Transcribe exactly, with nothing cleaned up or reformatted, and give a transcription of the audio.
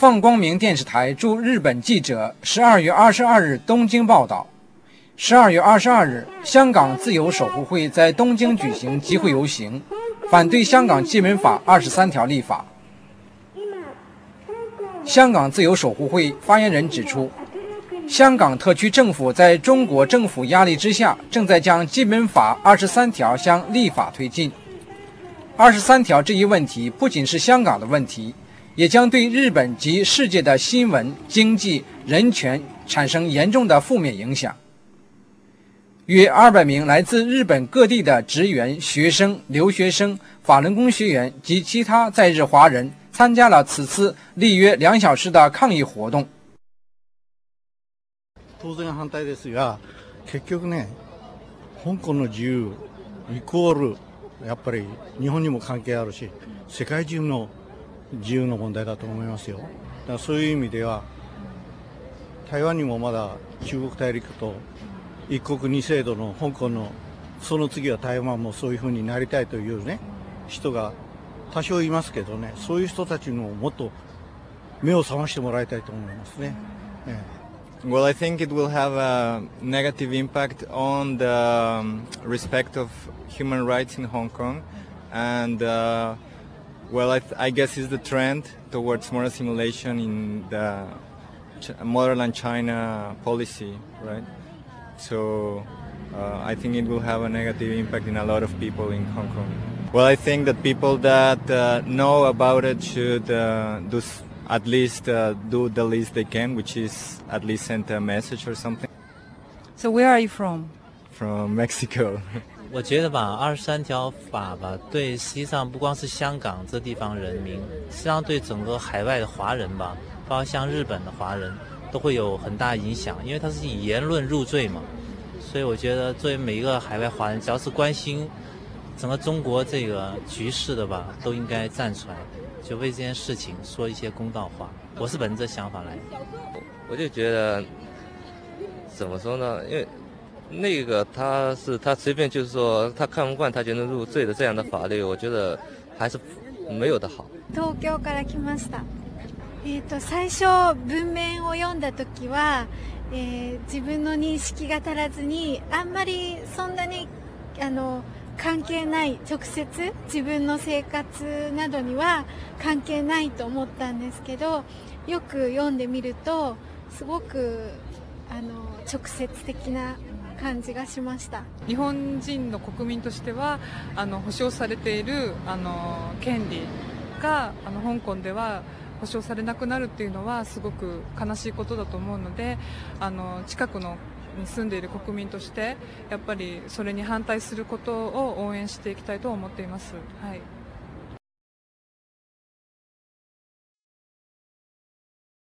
放光明电视台驻日本记者十二月二十二日东京报道，十二月二十二日，香港自由守护会在东京举行集会游行，反对香港基本法二十三条立法。香港自由守护会发言人指出，香港特区政府在中国政府压力之下，正在将基本法二十三条向立法推进。二十三条这一问题不仅是香港的问题，也将对日本及世界的新闻、经济、人权产生严重的负面影响。约二百名来自日本各地的职员、学生、留学生、法轮功学员及其他在日华人参加了此次历约两小时的抗议活動。 当然反対ですが、結局ね、香港の自由イコールやっぱり日本にも関係あるし、世界中の自由の問題だと思いますよ。だからそういう意味では、台湾にもまだ中国大陸と一国二制度の香港のその次は台湾もそういうふうになりたいというね人が多少いますけどね、そういう人たちのもっと目を覚ましてもらいたいと思いますね。ええ Well, I think it will have a negative impact on the um, respect of human rights in Hong Kong, and uh, well, I, th I guess it's the trend towards more assimilation in the Ch motherland China policy, right? So uh, I think it will have a negative impact in a lot of people in Hong Kong. Well, I think that people that uh, know about it should uh, do s at least uh, do the least they can, which is at least send a message or something. So where are you from? From Mexico. 我觉得吧，二十三条法吧，对实际上不光是香港这地方人民，实际上对整个海外的华人吧，包括像日本的华人，都会有很大影响，因为它是以言论入罪嘛。所以我觉得，作为每一个海外华人，只要是关心整个中国这个局势的吧，都应该站出来，就为这件事情说一些公道话。我是本着这想法来。 我就觉得怎么说呢？因为那个他是他随便就是说他看不惯他就能入罪的这样的法律，我觉得还是没有的好。 東京から来ました。えっと最初文面を読んだ時は、えー、自分の認識が足らずにあんまりそんなにあの関係ない直接自分の生活などには関係ないと思ったんですけど、よく読んでみるとすごくあの直接的な感じがしました。 日本人の国民としてはあの保障されているあの権利があの香港では保障されなくなるっていうのはすごく悲しいことだと思うので、あの近くのに住んでいる国民としてやっぱりそれに反対することを応援していきたいと思っています。はい。